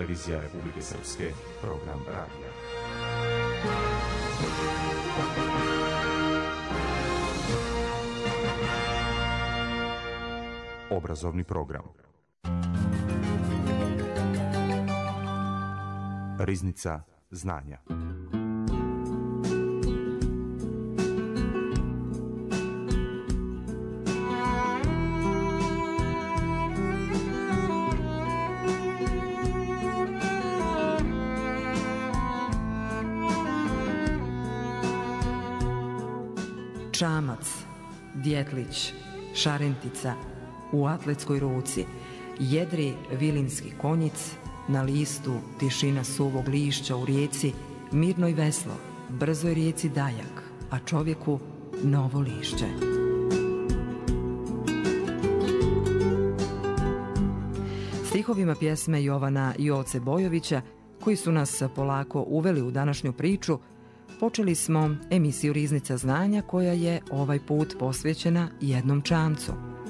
Televizija Republike Srpske, program radija. Obrazovni program. Riznica znanja. Čamac, djetlić, šarentica, u atletskoj ruci, jedri vilinski konjic, na listu tišina suvog lišća u rijeci, mirnoj veslo, brzoj rijeci dajak, a čovjeku novo lišće. Stihovima pjesme Jovana Joce Bojovića, koji su nas polako uveli u današnju priču, počeli smo emisiju Riznica znanja, koja je ovaj put posvećena jednom čamcu.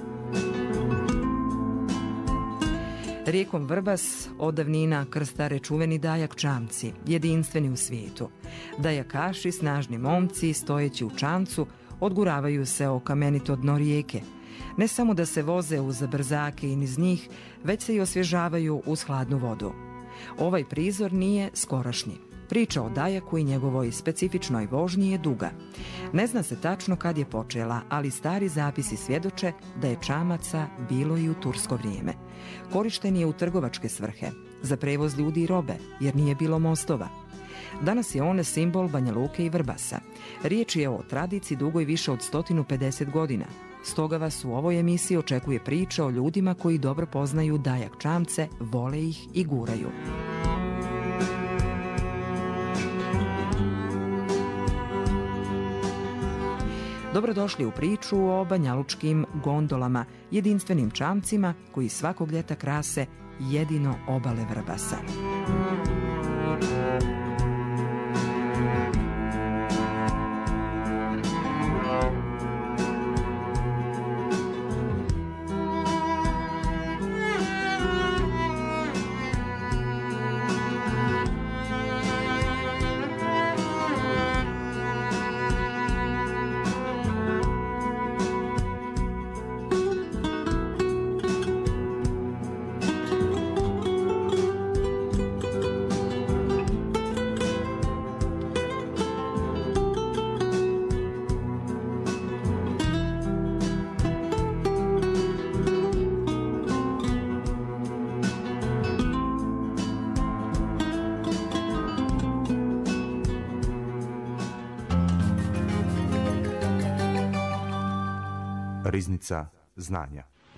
Rijekom Vrbas od davnina krstare čuveni dajak čamci, jedinstveni u svijetu. Dajakaši, snažni momci, stojeći u čamcu, odguravaju se o kamenito dno rijeke. Ne samo da se voze uz brzake i niz njih, već se i osvježavaju uz hladnu vodu. Ovaj prizor nije skorašnji. Priča o dajaku i njegovoj specifičnoj vožnji je duga. Ne zna se tačno kad je počela, ali stari zapisi svjedoče da je čamaca bilo i u tursko vrijeme. Korišten je u trgovačke svrhe, za prevoz ljudi i robe, jer nije bilo mostova. Danas je on simbol Banja Luke i Vrbasa. Riječ je o tradiciji dugoj više od 150 godina. Stoga vas u ovoj emisiji očekuje priča o ljudima koji dobro poznaju dajak čamce, vole ih i guraju. Dobrodošli u priču o banjalučkim gondolama, jedinstvenim čamcima koji svakog ljeta krase jedino obale Vrbasa. Riznica znanja.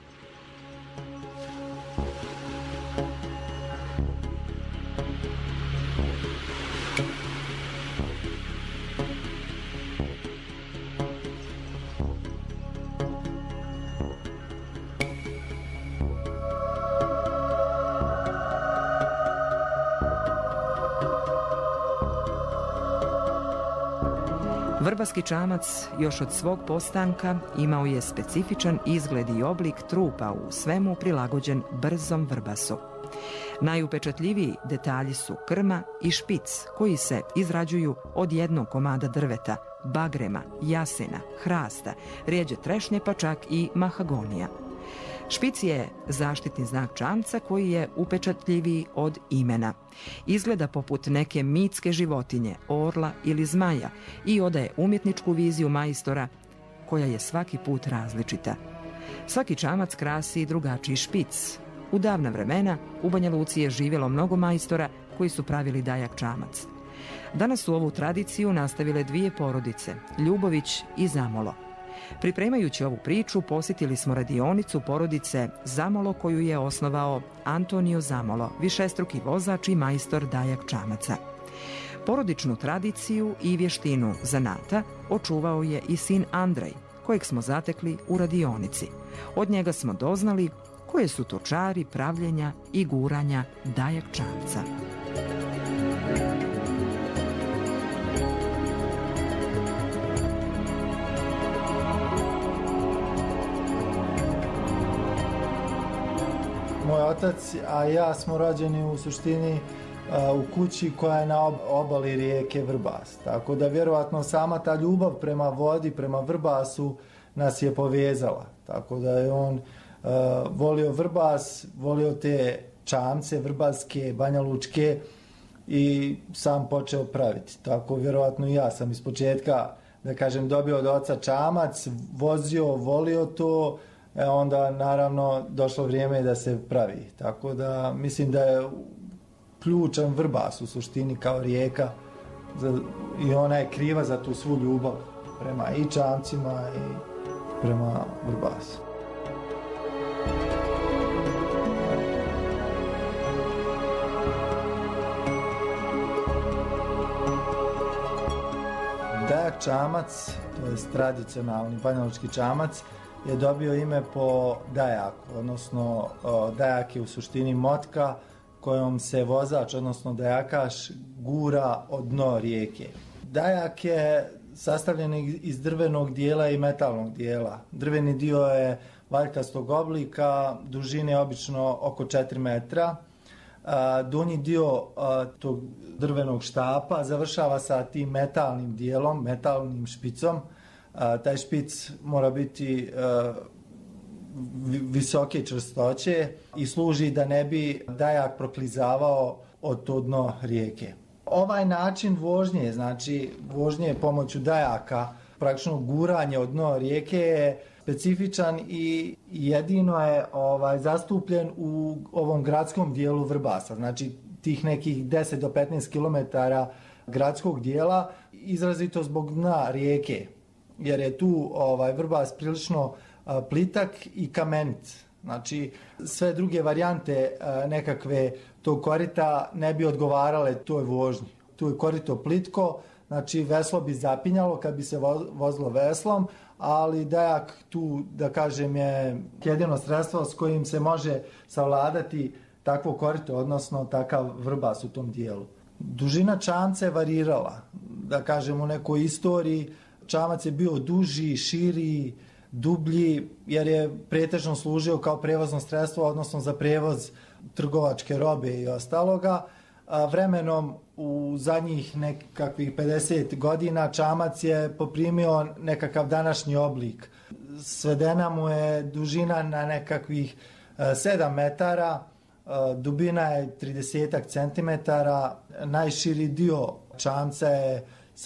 Vrbaski čamac još od svog postanka imao je specifičan izgled i oblik trupa, u svemu prilagođen brzom vrbasu. Najupečatljiviji detalji su krma i špic, koji se izrađuju od jednog komada drveta, bagrema, jasena, hrasta, rjeđe trešnje, pa čak i mahagonija. Špic je zaštitni znak čamca koji je upečatljiviji od imena. Izgleda poput neke mitske životinje, orla ili zmaja, i odaje umjetničku viziju majstora koja je svaki put različita. Svaki čamac krasi drugačiji špic. U davna vremena u Banja Luci je živjelo mnogo majstora koji su pravili dajak čamac. Danas su ovu tradiciju nastavile dvije porodice, Ljubović i Zamolo. Pripremajući ovu priču, posjetili smo radionicu porodice Zamolo, koju je osnovao Antonio Zamolo, višestruki vozač i majstor dajak čamaca. Porodičnu tradiciju i vještinu zanata očuvao je i sin Andrej, kojeg smo zatekli u radionici. Od njega smo doznali koje su to čari pravljenja i guranja dajak čamca. Moja otac, a ja smo rođeni u suštini u kući koja je na obali rijeke Vrbas. Tako da vjerovatno sama ta ljubav prema vodi, prema Vrbasu nas je povezala. Tako da je on volio Vrbas, volio te čamce vrbaske, banjalučke i sam počeo praviti. Tako vjerovatno i ja sam iz početka, da kažem, dobio od oca čamac, vozio, volio to, onda naravno došlo vrijeme da se pravi. Tako da mislim da je ključan Vrbas u suštini kao rijeka i ona je kriva za tu svu ljubav prema i čamcima i prema Vrbasu. Dajak čamac, to je tradicionalni banjalučki čamac, je dobio ime po dajaku, odnosno dajak je u suštini motka kojom se vozač, odnosno dajakaš, gura od dno rijeke. Dajak je sastavljen iz drvenog dijela i metalnog dijela. Drveni dio je valjkastog oblika, dužine obično oko 4 metra. Donji dio tog drvenog štapa završava sa tim metalnim dijelom, metalnim špicom. Taj špic mora biti visoke čvrstoće i služi da ne bi dajak proklizavao od to dno rijeke. Ovaj način vožnje, znači vožnje pomoću dajaka, praktično guranje od dno rijeke, je specifičan i jedino je zastupljen u ovom gradskom dijelu Vrbasa. Znači tih nekih 10 do 15 km gradskog dijela, izrazito zbog dna rijeke, jer je tu Vrbas prilično plitak i kamenit. Znači sve druge varijante nekakve tog korita ne bi odgovarale toj vožnji. Tu je korito plitko, znači veslo bi zapinjalo kad bi se vozilo veslom, ali dajak tu, da kažem, je jedino sredstvo s kojim se može savladati takvo korito, odnosno takav Vrbas u tom dijelu. Dužina čamca je varirala, da kažem, u nekoj istoriji. Čamac je bio duži, širi, dublji, jer je pretežno služio kao prevozno sredstvo, odnosno za prevoz trgovačke robe i ostaloga. Vremenom, u zadnjih nekakvih 50 godina, čamac je poprimio nekakav današnji oblik. Svedena mu je dužina na nekakvih 7 metara, dubina je 30 cm, najširi dio čamca je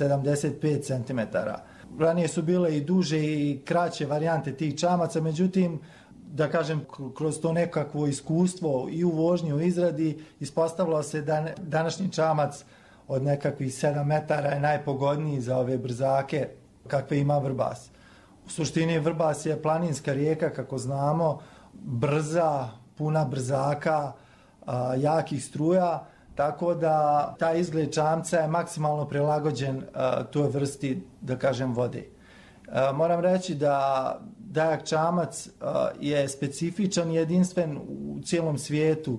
75 cm. Ranije su bile i duže i kraće varijante tih čamaca, međutim, da kažem, kroz to nekakvo iskustvo i u vožnji, i u izradi, ispostavilo se da današnji čamac od nekakvih 7 metara je najpogodniji za ove brzake kakve ima Vrbas. U suštini Vrbas je planinska rijeka, kako znamo, brza, puna brzaka, jakih struja, tako da taj izgled čamca je maksimalno prilagođen toj vrsti, da kažem, vode. Moram reći da dajak čamac je specifičan i jedinstven u cijelom svijetu.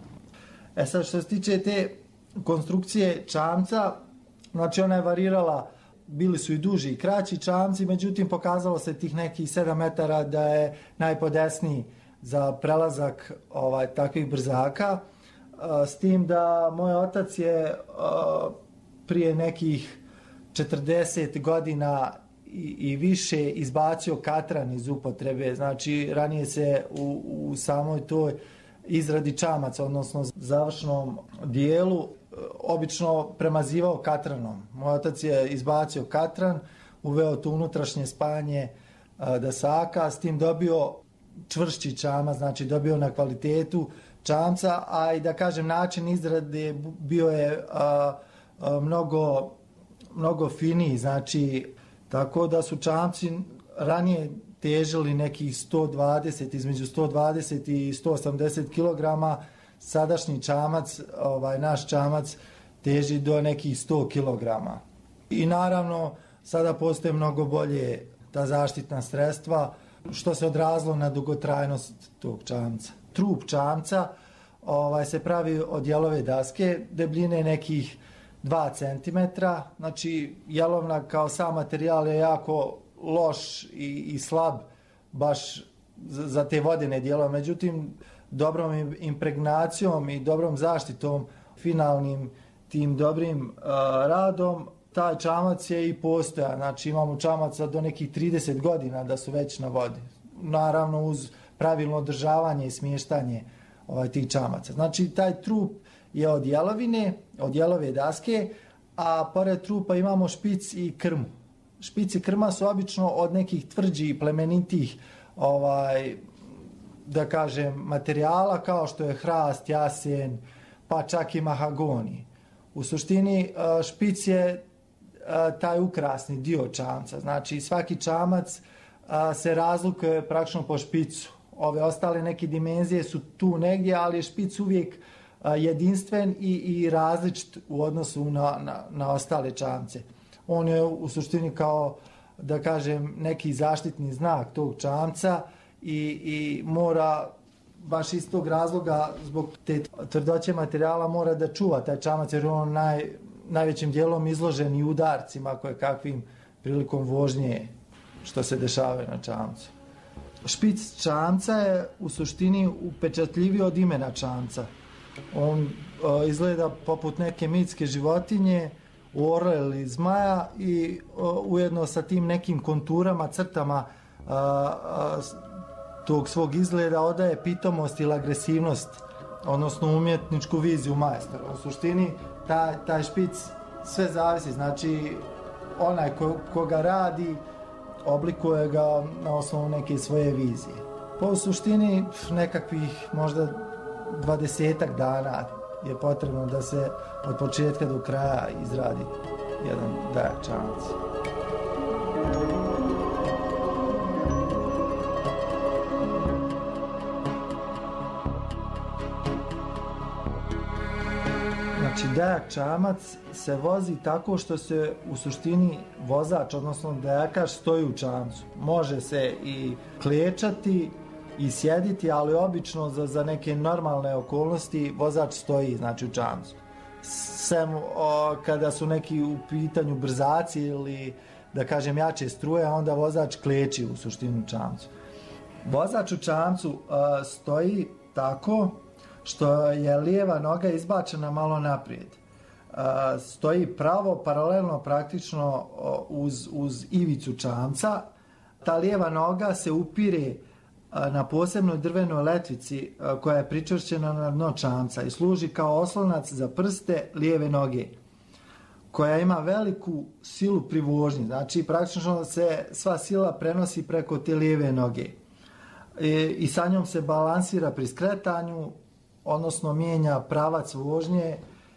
Sad, što se tiče te konstrukcije čamca, znači ona je varirala, bili su i duži i kraći čamci, međutim pokazalo se tih nekih 7 metara da je najpodesniji za prelazak takvih brzaka, s tim da moj otac je prije nekih 40 godina i više izbacio katran iz upotrebe. Znači ranije se u samoj toj izradi čamaca, odnosno završnom dijelu, obično premazivao katranom. Moj otac je izbacio katran, uveo to unutrašnje spajanje dasaka, s tim dobio čvršći čamac, znači dobio na kvalitetu čamca, a i da kažem način izrade bio je mnogo finiji, znači tako da su čamci ranije težili nekih 120, između 120 i 180 kg, sadašnji čamac, naš čamac, teži do nekih 100 kg. I naravno, sada postoje mnogo bolje ta zaštitna sredstva, što se odrazilo na dugotrajnost tog čamca. Trup čamca se pravi od jelove daske, debljine nekih 2 cm, znači jelovna kao sam materijal je jako loš i slab baš za te vodene dijelove, međutim dobrom impregnacijom i dobrom zaštitom, finalnim tim dobrim radom, taj čamac je i postojan. Znači imamo čamaca do nekih 30 godina da su već na vodi. Naravno uz pravilno održavanje i smještanje tih čamaca. Znači taj trup je od jelovine, od jelove daske, a pored trupa imamo špic i krmu. Špic i krma su obično od nekih tvrđih, plemenitih da kažem, materijala kao što je hrast, jasen, pa čak i mahagoni. U suštini špic je taj ukrasni dio čamca. Znači svaki čamac se razlikuje praktično po špicu. Ove ostale neke dimenzije su tu negdje, ali je špic uvijek jedinstven i različit u odnosu na ostale čamce. On je u suštini kao, da kažem, neki zaštitni znak tog čamca i mora baš iz tog razloga, zbog te tvrdoće materijala, mora da čuva taj čamac, jer on najvećim dijelom izložen i udarcima koje kakvim prilikom vožnje što se dešavaju na čamcu. Špic čamca je u suštini upečatljiviji od imena čamca. On izgleda poput neke mitske životinje, orla ili zmaja i ujedno sa tim nekim konturama, crtama tog svog izgleda odaje pitomost ili agresivnost, odnosno umjetničku viziju majstora. U suštini taj špic sve zavisi, znači onaj ko ga radi oblikuje ga na osnovu neke svoje vizije. Po u suštini nekakvih možda 20 dana je potrebno da se od početka do kraja izradi jedan dajak čamac. Znači dajak čamac se vozi tako što se u suštini vozač, odnosno dajakaš, stoji u čamcu. Može se i klečati i sjediti, ali obično za neke normalne okolnosti vozač stoji, znači, u čamcu. Sem kada su neki u pitanju brzaci ili, da kažem, jače struje, onda vozač kleči u suštini u čamcu. Vozač u čamcu stoji tako što je lijeva noga izbačena malo naprijed. Stoji pravo, paralelno praktično uz ivicu čamca. Ta lijeva noga se upire na posebnoj drvenoj letvici koja je pričvršćena na dno čamca i služi kao oslonac za prste lijeve noge, koja ima veliku silu pri vožnji. Znači praktično se sva sila prenosi preko te lijeve noge i sa njom se balansira pri skretanju, odnosno mijenja pravac vožnje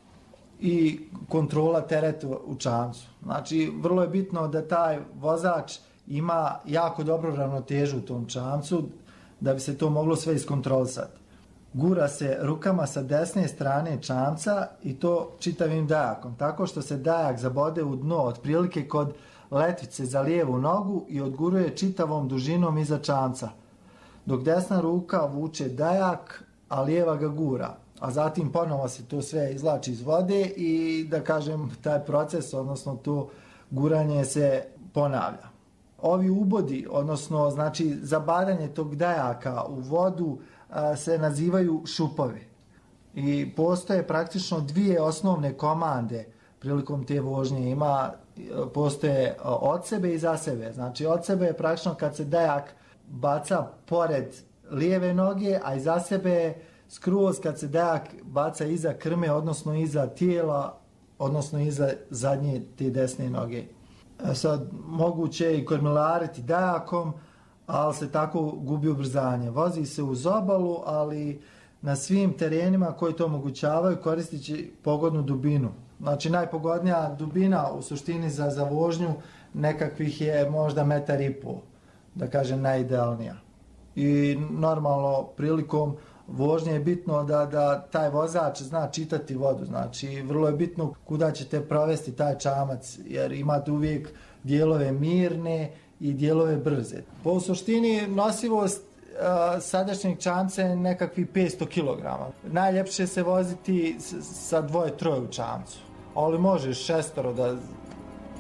i kontrola tereta u čamcu. Znači vrlo je bitno da taj vozač ima jako dobru ravnotežu u tom čamcu da bi se to moglo sve iskontrolisati. Gura se rukama sa desne strane čamca i to čitavim dajakom, tako što se dajak zabode u dno otprilike kod letvice za lijevu nogu i odguruje čitavom dužinom iza čamca, dok desna ruka vuče dajak, a lijeva ga gura, a zatim ponovo se to sve izvlači iz vode i, da kažem, taj proces, odnosno to guranje se ponavlja. Ovi ubodi, odnosno znači zabadanje tog dajaka u vodu se nazivaju šupovi. I postoje praktično dvije osnovne komande prilikom te vožnje. Postoje od sebe i za sebe. Znači od sebe je praktično kad se dajak baca pored lijeve noge, a iza sebe je skroz kad se dajak baca iza krme, odnosno iza tijela, odnosno iza zadnje te desne noge. Sad, moguće je i kormilariti dajakom, ali se tako gubi ubrzanje. Vozi se uz obalu, ali na svim terenima koji to omogućavaju koristit će pogodnu dubinu. Znači najpogodnija dubina u suštini za vožnju nekakvih je možda 1,5 m, da kažem najidealnija. I normalno prilikom vožnje je bitno da taj vozač zna čitati vodu. Znači vrlo je bitno kuda ćete provesti taj čamac, jer imate uvijek dijelove mirne i dijelove brze. Po suštini nosivost sadašnjeg čamca je nekakvih 500 kg. Najljepše se voziti sa 2-3 u čamcu, ali možeš 6 da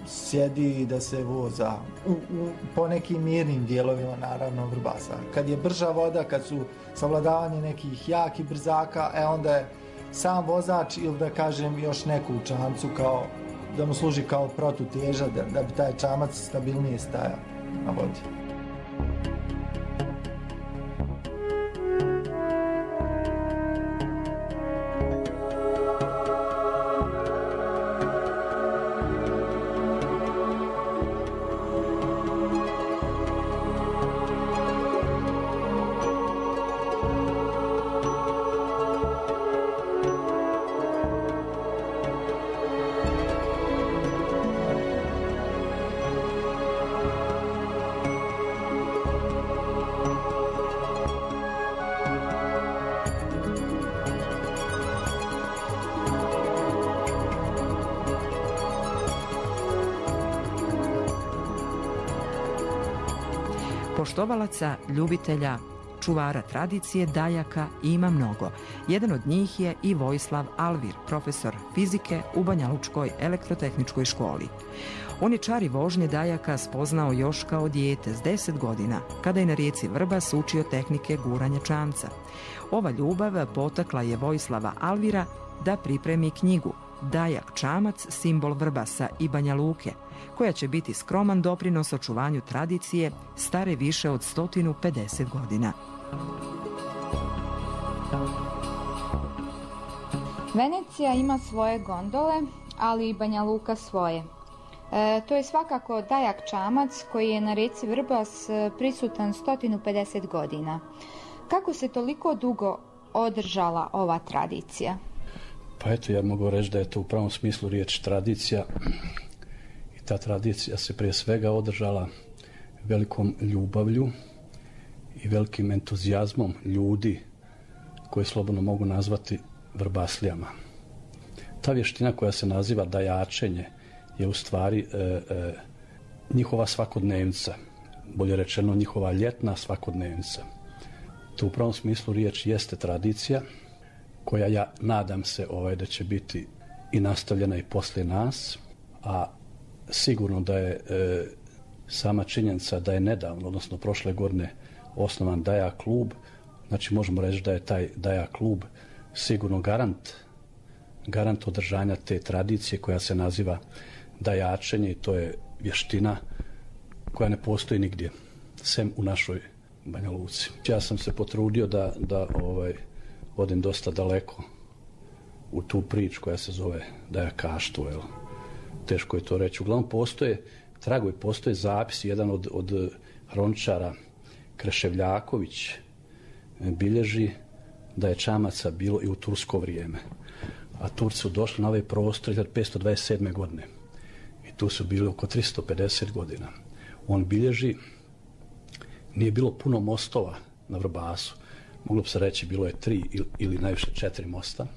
sjedi i da se voza po nekim mirnim dijelovima, naravno, Vrbasa. Kad je brža voda, kad su savladavanje nekih jakih brzaka, onda je sam vozač ili da kažem još neku u čamcu da mu služi kao protuteža, da bi taj čamac stabilnije stajao na vodi. Poštovalaca, ljubitelja, čuvara tradicije, dajaka ima mnogo. Jedan od njih je i Vojislav Alvir, profesor fizike u Banjalučkoj elektrotehničkoj školi. On je čari vožnje dajaka spoznao još kao dijete s 10 godina, kada je na rijeci Vrbas učio tehnike guranja čamca. Ova ljubav potakla je Vojislava Alvira da pripremi knjigu Dajak čamac, simbol Vrbasa i Banja Luke, koja će biti skroman doprinos očuvanju tradicije stare više od 150 godina. Venecija ima svoje gondole, ali i Banja Luka svoje. To je svakako Dajak čamac koji je na rijeci Vrbas prisutan 150 godina. Kako se toliko dugo održala ova tradicija? Pa eto, ja mogu reći da je to u pravom smislu riječ tradicija. I ta tradicija se prije svega održala velikom ljubavlju i velikim entuzijazmom ljudi koje slobodno mogu nazvati Vrbaslijama. Ta vještina koja se naziva dajačenje je u stvari njihova svakodnevnica, bolje rečeno njihova ljetna svakodnevnica. To u pravom smislu riječ jeste tradicija koja, ja nadam se, da će biti i nastavljena i poslije nas, a sigurno da je sama činjenica da je nedavno, odnosno prošle godine, osnovan Dajak klub, znači možemo reći da je taj Dajak klub sigurno garant održanja te tradicije koja se naziva dajačenje, i to je vještina koja ne postoji nigdje, sem u našoj Banja Luci. Ja sam se potrudio da odem dosta daleko u tu priču koja se zove dajakaštvo. Teško je to reći. Uglavnom postoje tragovi, postoje zapisi. Jedan od hroničara, Kreševljaković, bilježi da je čamaca bilo i u tursko vrijeme. A Turci su došli na ovaj prostor 1527. godine. I tu su bili oko 350 godina. On bilježi, nije bilo puno mostova na Vrbasu. Moglo bi se reći bilo je 3 ili najviše 4 mosta.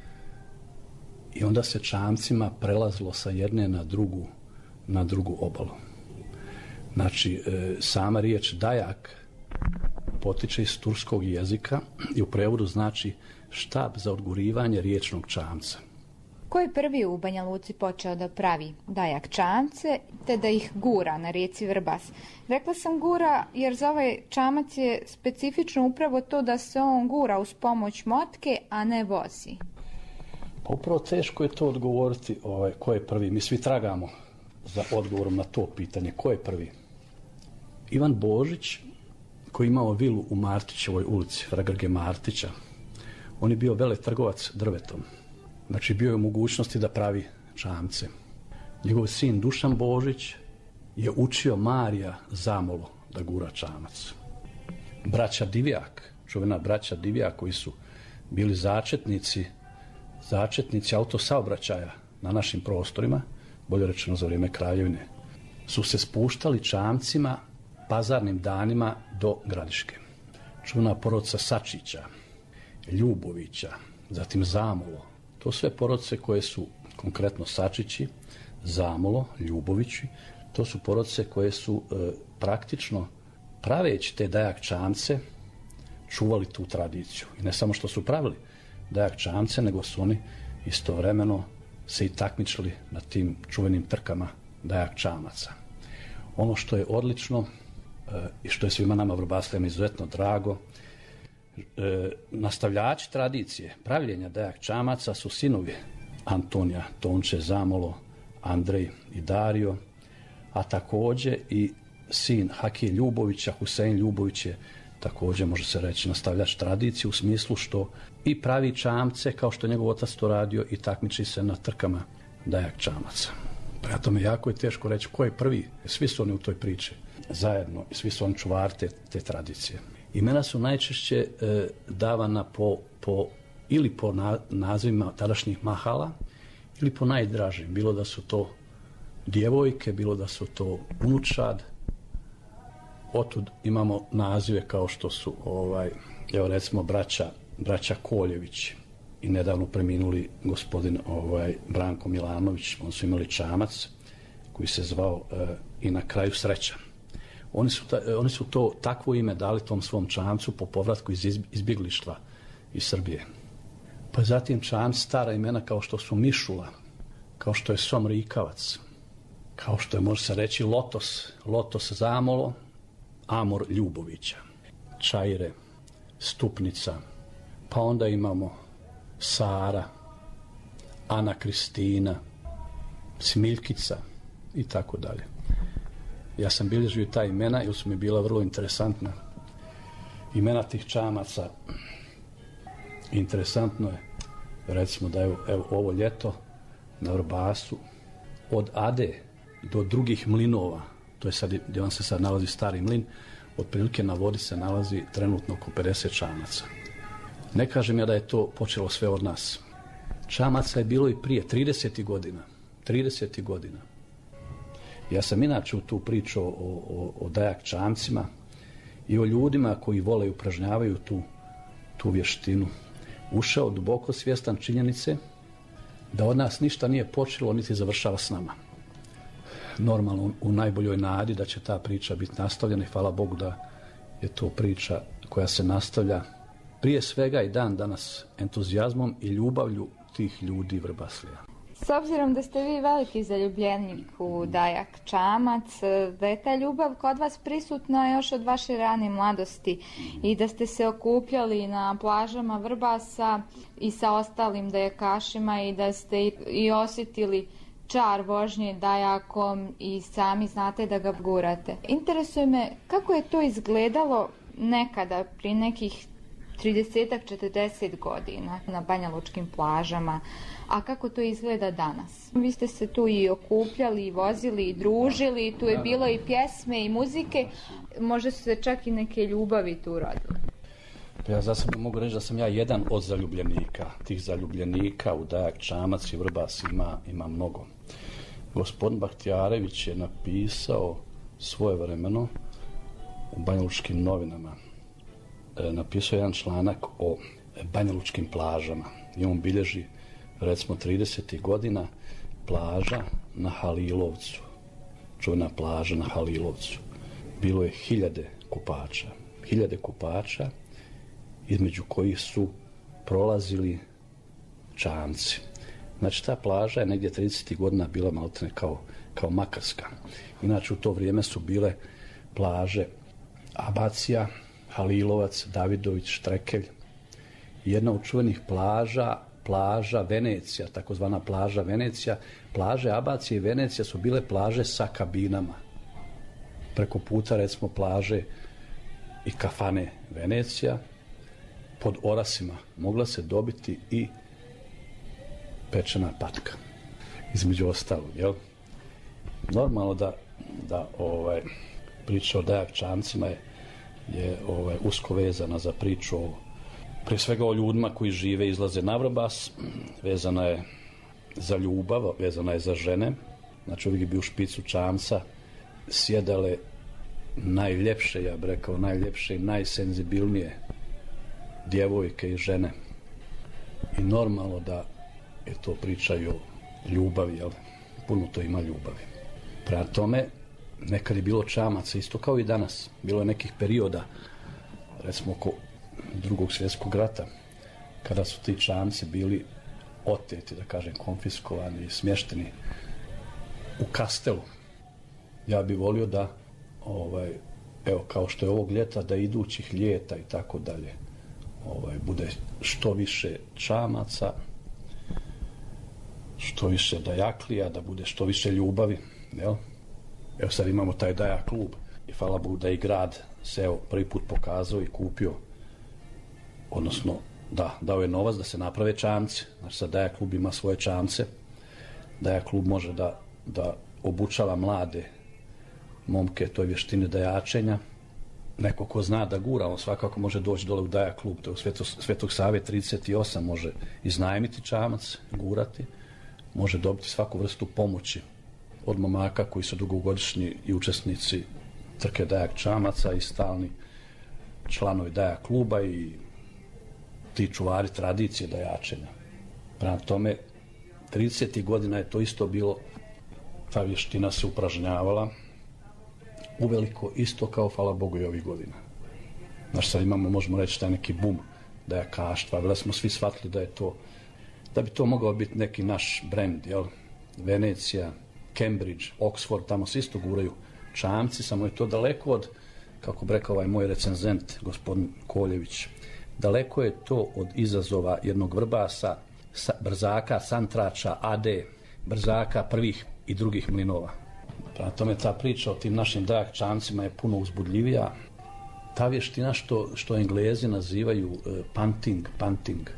I onda se čamcima prelazilo sa jedne na drugu obalu. Znači, sama riječ dajak potiče iz turskog jezika i u prevodu znači štab za odgurivanje riječnog čamca. Ko je prvi u Banja Luci počeo da pravi dajak čamce te da ih gura na rijeci Vrbas? Rekla sam gura jer za ovaj čamac je specifično upravo to da se on gura uz pomoć motke, a ne vozi. Pa upravo teško je to odgovoriti ko je prvi. Mi svi tragamo za odgovorom na to pitanje. Ko je prvi? Ivan Božić, koji je imao vilu u Martićevoj ulici, fra Grge Martića, on je bio veletrgovac drvetom. Znači, bio je u mogućnosti da pravi čamce. Njegov sin Dušan Božić je učio Marija Zamolo da gura čamac. Braća Divjak, čuvena braća Divjak, koji su bili začetnici autosaobraćaja na našim prostorima, bolje rečeno za vrijeme Kraljevine, su se spuštali čamcima pazarnim danima do Gradiške. Čuvena porodica Sačića, Ljubovića, zatim Zamolo. To sve porodice koje su, konkretno Sačići, Zamolo, Ljubovići, to su porodice koje su praktično, praveći te dajak čamce, čuvali tu tradiciju. I ne samo što su pravili dajak čamce, nego su oni istovremeno se i takmičili na tim čuvenim trkama Dajak čamaca. Ono što je odlično i što je svima nama vrbaslijama izuzetno drago, nastavljači tradicije pravljenja Dajak čamaca su sinovi Antonija, Tonče, Zamolo, Andrej i Dario, a također i sin Hakije Ljubovića, Husein Ljubović je također, može se reći, nastavljač tradicije u smislu što i pravi čamce, kao što je njegov otac to radio, i takmiči se na trkama Dajak čamaca. Prema tome, jako je teško reći ko je prvi. Svi su oni u toj priči zajedno i svi su oni čuvari te tradicije. Imena su najčešće davana ili po nazivima tadašnjih mahala ili po najdražim. Bilo da su to djevojke, bilo da su to unučad. Otud imamo nazive kao što su, evo recimo, braća Koljević i nedavno preminuli gospodin Branko Milanović. Oni su imali čamac koji se zvao i na kraju Sreća. Oni su to takvo ime dali tom svom čamcu po povratku iz izbjeglištva iz Srbije. Pa zatim čamci stara imena kao što su Mišula, kao što je Somrikavac, kao što je, može se reći, Lotos Zamolo, Amor Ljubovića, Čajre, Stupnica, pa onda imamo Sara, Ana Kristina, Smiljkica i tako dalje. Ja sam bilježio ta imena jer su mi bila vrlo interesantna. Imena tih čamaca, interesantno je, recimo da evo ovo ljeto na Vrbasu od Ade do drugih mlinova, to je sad gdje vam se sad nalazi stari mlin, otprilike na vodi se nalazi trenutno oko 50 čamaca. Ne kažem ja da je to počelo sve od nas. Čamaca je bilo i prije, 30 godina. Ja sam inače u tu priču o Dajak čamcima i o ljudima koji vole i upražnjavaju tu vještinu ušao duboko svjestan činjenice da od nas ništa nije počelo niti završava s nama. Normalno u najboljoj nadi da će ta priča biti nastavljena i hvala Bogu da je to priča koja se nastavlja prije svega i dan danas entuzijazmom i ljubavlju tih ljudi Vrbaslija. S obzirom da ste vi veliki zaljubljenik u Dajak čamac, da je ta ljubav kod vas prisutna još od vaše rane mladosti i da ste se okupljali na plažama Vrbasa i sa ostalim dajakašima i da ste i osjetili čar vožnje dajakom i sami znate da ga gurate. Interesuje me kako je to izgledalo nekada, pri nekih 30-40 godina na banjalučkim plažama, a kako to izgleda danas? Vi ste se tu i okupljali, i vozili, i družili, tu je bilo i pjesme i muzike, možda su se čak i neke ljubavi tu rodile. Ja za sebe mogu reći da sam ja jedan od zaljubljenika. Tih zaljubljenika u Dajak čamac i Vrbas ima mnogo. Gospodin Bahtijarević je napisao svojevremeno u Banjalučkim novinama. Napisao jedan članak o banjalučkim plažama i on bilježi, recimo, 30. godina plaža na Halilovcu, čuvena plaža na Halilovcu. Bilo je 1000 kupača između kojih su prolazili čamci. Znači, ta plaža je negdje 30. godina bila maltene kao Makarska. Inače, u to vrijeme su bile plaže Abacija, Halilovac, Davidović, Štrekelj. Jedna od čuvenih plaža Venecija, takozvana plaža Venecija. Plaže Abacije i Venecija su bile plaže sa kabinama. Preko puta, recimo, plaže i kafane Venecija. Pod orasima mogla se dobiti i pečena patka, između ostalog, jel? Normalno da priča o Dajak čamcima je usko vezana za priču prije svega o ljudima koji žive i izlaze na Vrbas, vezana je za ljubav, vezana je za žene. Znači, uvijek bi u špicu čamca sjedale najljepše, ja bih rekao, najljepše i najsenzibilnije djevojke i žene. I normalno da je to priča i o ljubavi, jel? Puno to ima ljubavi. Prema tome, nekad je bilo čamaca, isto kao i danas. Bilo je nekih perioda, recimo oko Drugog svjetskog rata, kada su ti čamci bili oteti, da kažem, konfiskovani i smješteni u Kastelu. Ja bih volio da, evo, kao što je ovog ljeta, da idućih ljeta i tako dalje, bude što više čamaca, što više dajaklija, da bude što više ljubavi, jel? Evo sad imamo taj dajak klub i hvala Bogu da i grad se evo prvi put pokazao i kupio, odnosno dao je novac da se naprave čamci. Znači sad dajak klub ima svoje čamce, dajak klub može da obučava mlade momke toj vještini dajačenja. Neko ko zna da gura, on svakako može doći dole u dajak klub, to je u Svetog Save 38, može iznajmiti čamac, gurati, može dobiti svaku vrstu pomoći od momaka koji su dugogodišnji i učesnici trke dajak čamaca i stalni članovi dajak kluba i ti čuvari tradicije dajačenja. Prema tome, 30. godina je to isto bilo, ta vještina se upražnjavala uveliko isto kao, hvala Bogu, i ovih godina. Znači sad imamo, možemo reći, taj neki bum dajakaštva, da smo svi shvatili da bi to mogao biti neki naš brend, jel? Venecija, Cambridge, Oxford, tamo se isto guraju čamci, samo je to daleko od, kako bi rekao ovaj moj recenzent, gospodin Koljević, daleko je to od izazova jednog Vrbasa, Brzaka, Santrača, AD, Brzaka prvih i drugih mlinova. Prema tome, ta priča o tim našim dajak čamcima je puno uzbudljivija. Ta vještina što Englezi nazivaju punting.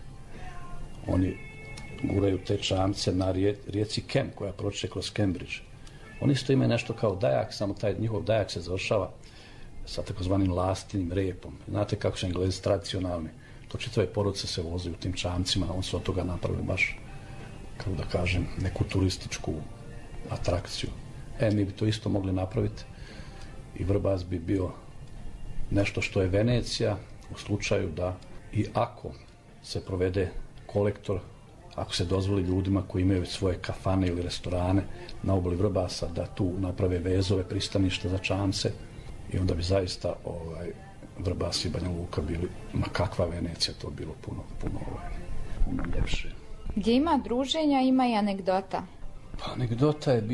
Oni guraju te čamce na rijeci Kem, koja proče kroz Cambridge. Oni isto imaju nešto kao dajak, samo taj njihov dajak se završava sa takozvanim lastinim repom. Znate kako su Englezi tradicionalni. To čitave porodice se voze u tim čamcima, on su od toga napravili baš, kako da kažem, neku turističku atrakciju. Mi bi to isto mogli napraviti i Vrbas bi bio nešto što je Venecija u slučaju da i ako se provede kolektor, ako se dozvoli ljudima koji imaju svoje kafane ili restorane na obali Vrbasa da tu naprave vezove, pristaništa za čamce i onda bi zaista Vrbas i Banja Luka bili, ma kakva Venecija, to bilo puno ljepše. Gdje ima druženja, ima i anegdota. Pa anegdota je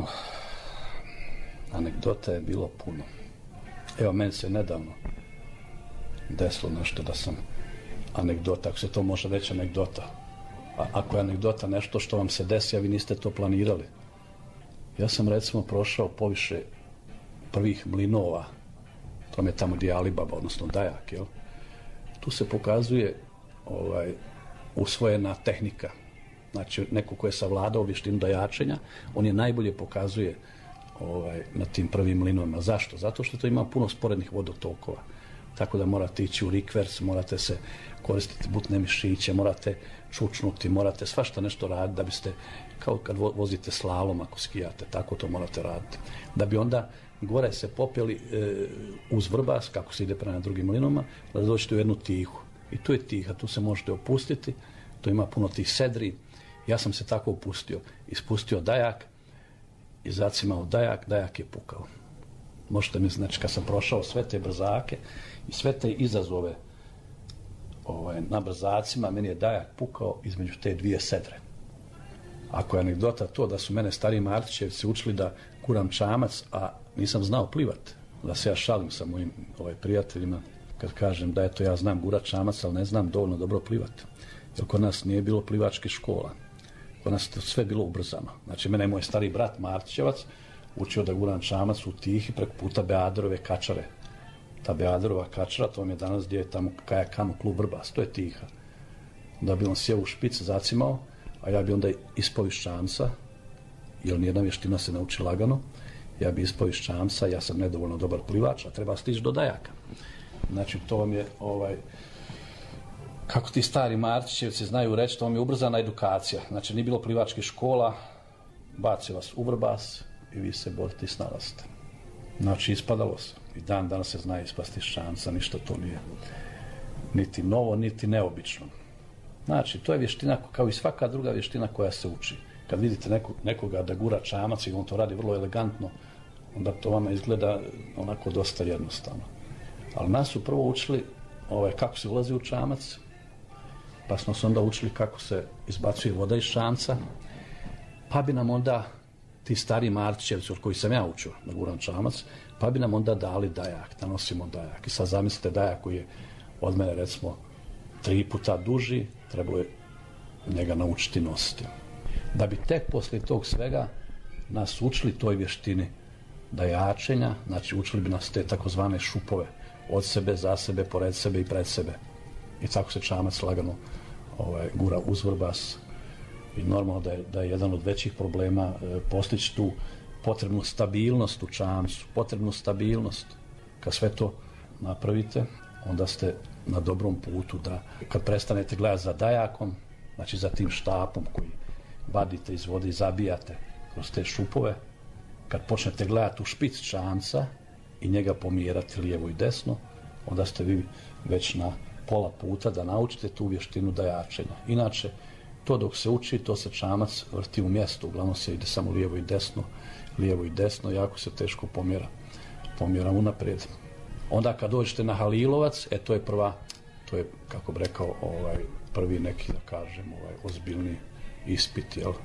bilo puno. Evo, meni se nedavno desilo nešto da sam anegdota, ako se to može reći anegdota. A ako je anegdota nešto što vam se desi, a vi niste to planirali. Ja sam recimo prošao poviše prvih mlinova, to je tamo gdje je Alibaba, odnosno dajak, jel? Tu se pokazuje usvojena tehnika. Znači, neko ko je savladao vještinu dajačenja, on je najbolje pokazuje na tim prvim mlinovima. Zašto? Zato što to ima puno sporednih vodotokova. Tako da morate ići u rikvers, morate se koristiti butne mišiće, morate čučnuti, morate svašta nešto raditi da biste, kao kad vozite slalom ako skijate, tako to morate raditi. Da bi onda gore se popeli uz Vrbas, kako se ide prema drugim mlinovima, da dođete u jednu tihu. I tu je tiha, tu se možete opustiti, tu ima puno tih sedri. Ja sam se tako opustio, ispustio dajak i zacimao dajak je pukao. Možete mi, znači, kad sam prošao sve te brzake i sve te izazove na brzacima, meni je dajak pukao između te dvije sedre. Ako je anegdota to da su mene stari Martićevci učili da kuram čamac, a nisam znao plivat, da se ja šalim sa mojim prijateljima kad kažem da eto ja znam gurat čamac, ali ne znam dovoljno dobro plivat. Jer kod nas nije bilo plivačkih škola. Kod nas je sve bilo ubrzano. Znači, mene je moj stari brat Martićevac učio da guram čamac u tihi preko puta Beaderove kačare. Ta Beaderova kačara, to vam je danas gdje je tamo kajakanu klub Vrbas, to je tiha. Onda bi on sjeo u špic, zacimao, a ja bi onda ispao iz čamca, jer nijedna vještina se nauči lagano, ja bi ispao iz čamca, ja sam nedovoljno dobar plivač, a treba stići do dajaka. Znači, to vam je kako ti stari Martićevci znaju reći, to vam je ubrzana edukacija. Znači, nije bilo plivačkih škola, baci vas u Vrbas i vi se borite i snalazite. Znači, ispadalo se. I dan danas se zna ispasti iz čamca, ništa to nije niti novo, niti neobično. Znači, to je vještina kao i svaka druga vještina koja se uči. Kad vidite nekoga da gura čamac i on to radi vrlo elegantno, onda to vama izgleda onako dosta jednostavno. Ali nas su prvo učili kako se ulazi u čamac, pa smo se onda učili kako se izbacuje voda iz čamca, pa bi nam onda ti stari Martićevci od kojih sam ja učio da guram čamac, pa bi nam onda dali dajak, da nosimo dajak. I sad zamislite dajak koji je od mene recimo 3 puta duži, trebalo je njega naučiti nositi. Da bi tek poslije tog svega nas učili toj vještini dajačenja, znači učili bi nas te takozvane šupove, od sebe, za sebe, pored sebe i pred sebe. I tako se čamac lagano gura uz vrbas. I normalno da je jedan od većih problema postići tu potrebnu stabilnost u čamcu, potrebnu stabilnost. Kad sve to napravite, onda ste na dobrom putu da kad prestanete gledati za dajakom, znači za tim štapom koji vadite iz vode i zabijate kroz te šupove, kad počnete gledati u špic čamca i njega pomjerati lijevo i desno, onda ste vi već na pola puta da naučite tu vještinu dajačenja. Inače, to dok se uči, to se čamac vrti u mjestu, uglavnom se ide samo lijevo i desno, jako se teško pomjera unaprijed. Onda kad dođete na Halilovac, to je, kako bi rekao, prvi neki, da kažem, ozbiljni ispit, jel?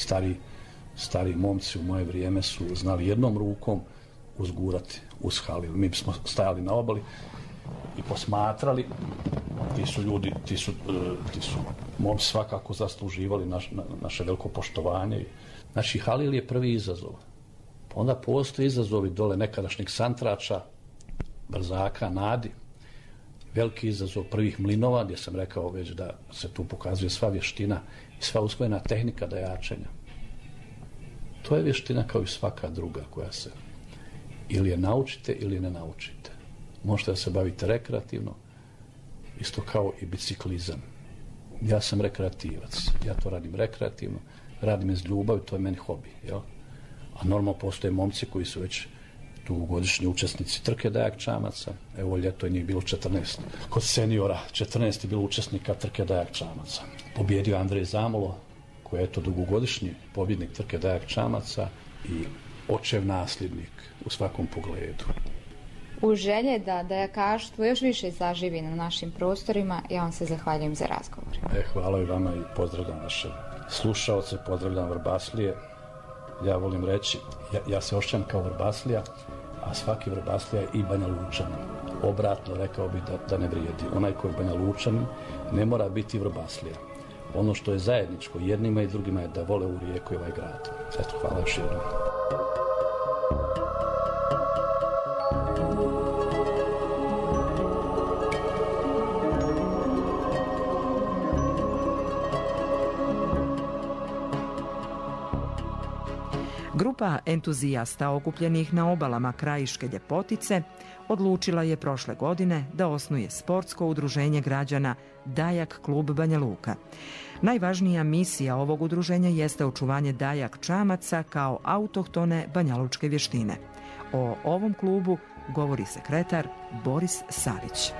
Stari momci u moje vrijeme su znali jednom rukom uzgurati uz Halil. Mi smo stajali na obali i posmatrali, ti su momci svakako zasluživali naše veliko poštovanje. Znači, Halil je prvi izazov. Pa onda postoje izazovi dole nekadašnjih santrača, Brzaka, Nadi, veliki izazov prvih mlinova, gdje sam rekao već da se tu pokazuje sva vještina i sva usvojena tehnika dajačenja. To je vještina kao i svaka druga koja se ili je naučite ili ne naučite. Možete da se bavite rekreativno, isto kao i biciklizam. Ja sam rekreativac, ja to radim rekreativno, radim iz ljubavi, to je meni hobi. Jel? A normalno postoje momci koji su već dugogodišnji učesnici trke dajak čamaca. Evo ljeto je njih bilo 14. Kod seniora 14 je bilo učesnika trke dajak čamaca. Pobjedio Andrej Zamolo, koji je dugogodišnji pobjednik trke dajak čamaca i očev nasljednik u svakom pogledu. U želje da dajakaštvo još više zaživi na našim prostorima, ja vam se zahvaljujem za razgovor. Hvala i vama i pozdravljam naše slušaoce, pozdravljam Vrbaslije. Ja volim reći, ja se osjećam kao Vrbaslija, a svaki Vrbaslija je i Banja Lučanin. Obratno rekao bih da ne vrijedi. Onaj koji je Banja Lučanin ne mora biti Vrbaslija. Ono što je zajedničko jednima i drugima je da vole u Rijeku i ovaj grad. Eto, hvala još jednom. Grupa entuzijasta okupljenih na obalama krajiške ljepotice odlučila je prošle godine da osnuje sportsko udruženje građana Dajak klub Banja Luka. Najvažnija misija ovog udruženja jeste očuvanje dajak čamaca kao autohtone banjalučke vještine. O ovom klubu govori sekretar Boris Savić.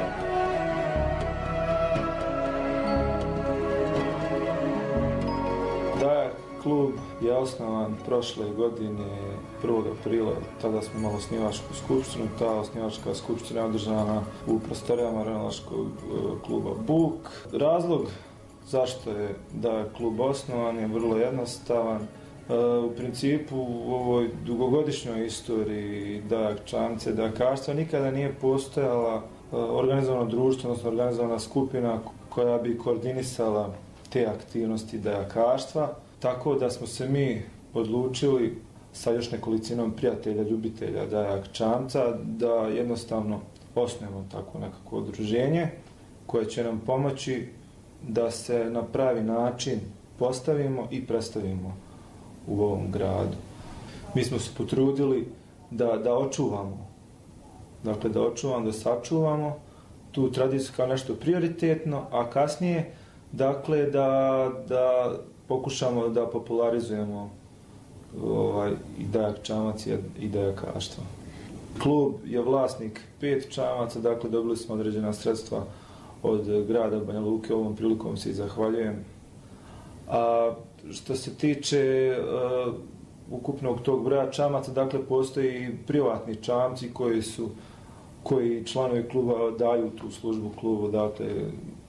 Klub je osnovan prošle godine 1. aprila, tada smo imali osnivačku skupštinu, ta osnivačka skupština je održana u prostorijama ronilačkog kluba Buk. Razlog zašto je Dajak klub osnovan je vrlo jednostavan. U principu u ovoj dugogodišnjoj istoriji Dajak čamce, dajakaštva nikada nije postojala organizovano društvo, odnosno organizovana skupina koja bi koordinisala te aktivnosti dajakaštva. Tako da smo se mi odlučili sa još nekolicinom prijatelja, ljubitelja dajak čamca da jednostavno osnujemo tako nekako udruženje koje će nam pomoći da se na pravi način postavimo i predstavimo u ovom gradu. Mi smo se potrudili da očuvamo, dakle da sačuvamo tu tradiciju kao nešto prioritetno, a kasnije dakle da pokušamo da popularizujemo i dajak čamac i dajakaštvo. Klub je vlasnik 5 čamaca, dakle dobili smo određena sredstva od grada Banja Luke, ovom prilikom se i zahvaljujem. A što se tiče ukupnog tog broja čamaca, dakle postoji i privatni čamci koji članovi kluba daju tu službu klubu, dakle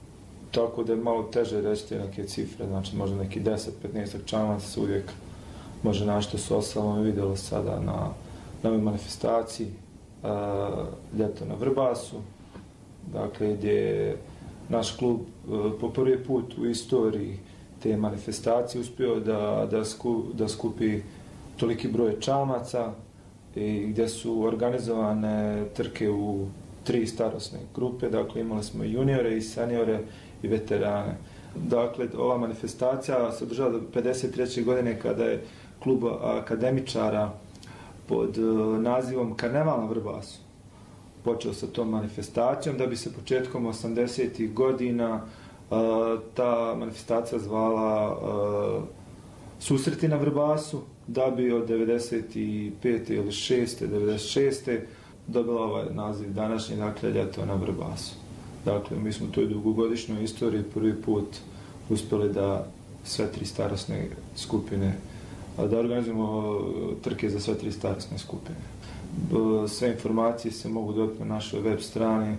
tako da je malo teže reći te neke cifre, znači možda neki 10-15 čamaca se uvijek može naći, to su ostalo vidjelo sada na novoj manifestaciji Ljeto na Vrbasu, dakle gdje je naš klub po prvi put u istoriji te manifestacije uspio da skupi toliki broj čamaca i gdje su organizovane trke u 3 starosne grupe, dakle imali smo i juniore i seniore i veterane. Dakle, ova manifestacija se održala do 53. godine kada je klub akademičara pod nazivom Karneval na Vrbasu počeo sa tom manifestacijom, da bi se početkom 80. godina ta manifestacija zvala Susreti na Vrbasu, da bi od 95. ili 96. dobila ovaj naziv današnji, dakle Ljeto na Vrbasu. Dakle, mi smo u toj dugogodišnjoj istoriji prvi put uspjeli da sve 3 starosne skupine, da organizujemo trke za sve 3 starosne skupine. Sve informacije se mogu dobiti na našoj web strani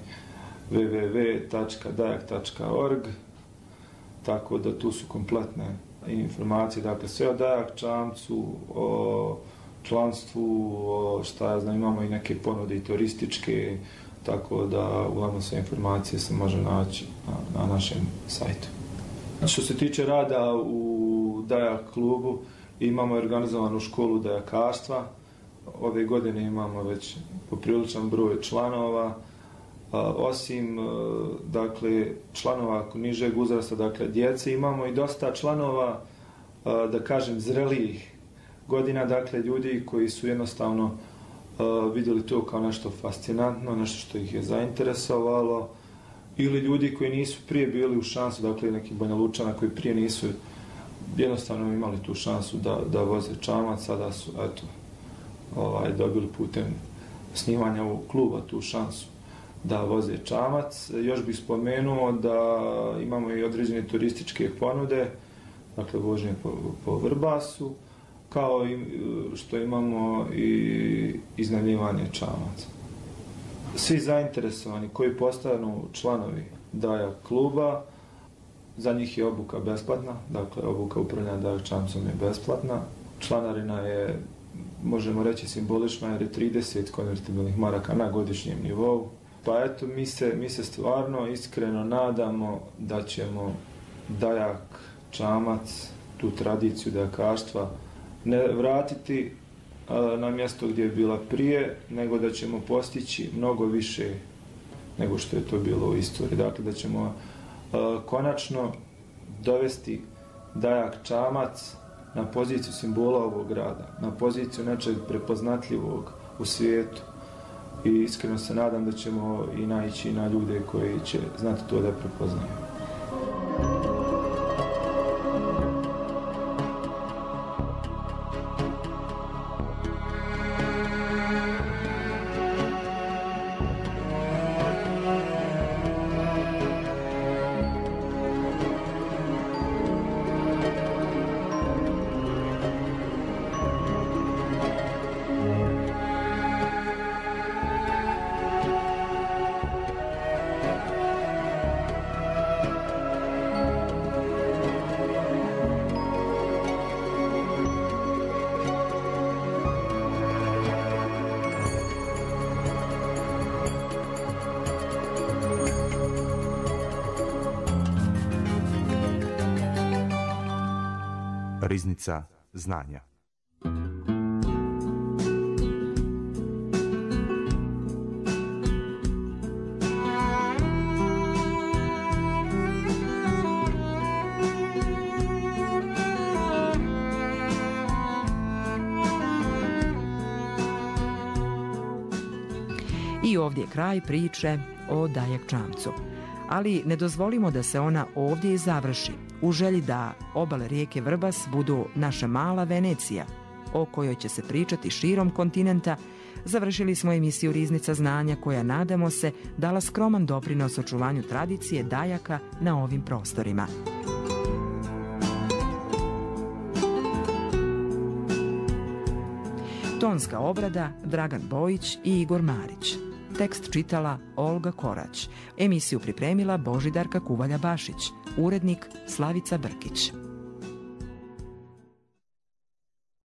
www.dajak.org, tako da tu su kompletne informacije, dakle sve o Dajak čamcu, o članstvu, o šta ja znam, imamo i neke ponude i turističke, tako da uglavnom sve informacije se može naći na našem sajtu. Što se tiče rada u Dajak klubu, imamo organizovanu školu dajakarstva. Ove godine imamo već popriličan broj članova. Osim dakle, članova nižeg uzrasta, dakle djece, imamo i dosta članova, da kažem, zrelijih godina, dakle ljudi koji su jednostavno vidjeli to kao nešto fascinantno, nešto što ih je zainteresovalo, ili ljudi koji nisu prije bili u šansu, dakle neki Banja Lučana koji prije nisu jednostavno imali tu šansu da voze čamac, sada su dobili putem snimanja ovog kluba tu šansu da voze čamac. Još bih spomenuo da imamo i određene turističke ponude, dakle vožnje po Vrbasu, kao i što imamo i iznajmljivanje čamaca. Svi zainteresovani koji postanu članovi Dajak kluba, za njih je obuka besplatna, dakle obuka upravljanja Dajak čamcom je besplatna. Članarina je, možemo reći, simbolična jer je 30 konvertibilnih maraka na godišnjem nivou. Pa eto, mi se stvarno iskreno nadamo da ćemo Dajak čamac, tu tradiciju dajakarstva, ne vratiti na mjesto gdje je bila prije, nego da ćemo postići mnogo više nego što je to bilo u istoriji. Dakle, da ćemo konačno dovesti Dajak čamac na poziciju simbola ovog grada, na poziciju nečeg prepoznatljivog u svijetu. I iskreno se nadam da ćemo i naići na ljude koji će znati to da prepoznaju. Riznica znanja. I ovdje je kraj priče o Dajak čamcu. Ali ne dozvolimo da se ona ovdje i završi, u želji da obale rijeke Vrbas budu naša mala Venecija, o kojoj će se pričati širom kontinenta. Završili smo emisiju Riznica znanja koja, nadamo se, dala skroman doprinos očuvanju tradicije Dajaka na ovim prostorima. Tonska obrada Dragan Bojić i Igor Marić. Tekst čitala Olga Korać. Emisiju pripremila Božidarka Kuvalja Bašić. Urednik Slavica Brkić.